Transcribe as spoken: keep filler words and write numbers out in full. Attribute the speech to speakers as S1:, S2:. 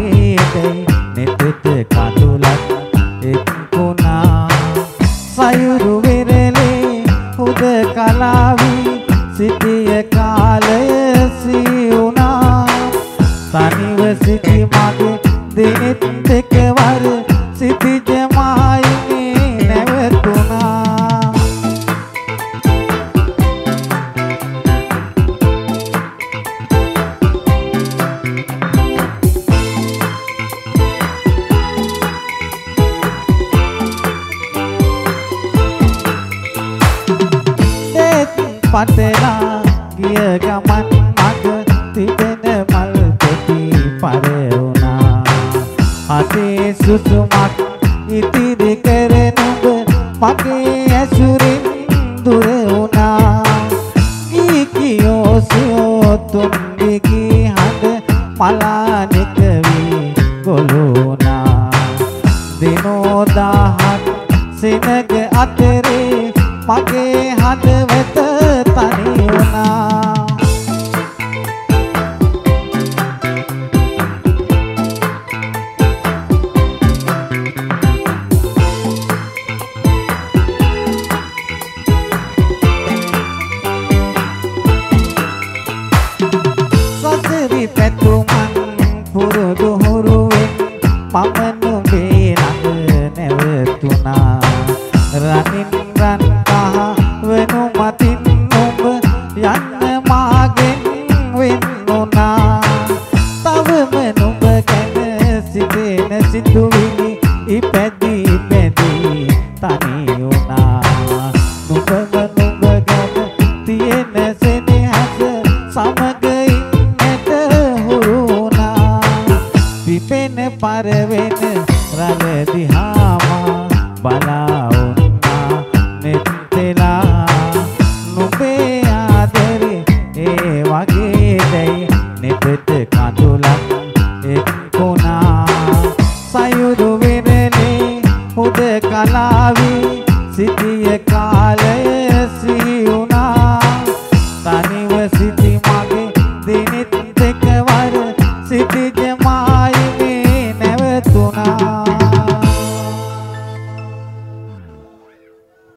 S1: වටේටයි නෙතෙත කඳුලක් එක්කුණා සයුරු වෙරළේ හුදකලාවි සිටිය කාලය සිවුණා තනිව සිටි මගේ දිනෙත් එකවර සිටිජ මායිනේ නැවතුණා පටලා ගිය ගමන් මග තිබෙන මල් පෙති පරවුණා අතේ සුසුමක් ඉතිරි කරන ඔබ මගේ ඇසුරින් දුර වුණා ඊකියෝ සියෝ තුන්දිගි හඳ මලානික වී ගොළුණා දිනෝ දහක් සෙනග අතරේ මගේ හදවත තනි වුණා සසරි පැතුමන් පුරුදු හුරුවෙන් මම නුඹේ ළඟ නැවතුණා රනින් රන් කහ වෙනු මතින් ඔබ යන්න මාගෙන් වෙන්නුණා තවම නුඹ ගැන සිතෙන සිතුවිලි ඉපැදි ඉපැදි තනි වුණා නුඹම නුඹ ගැන තියෙන සෙනෙහස සමග ඉන්නට හුරු වුණා පිපෙන පරවෙන රළ දිහාම බලා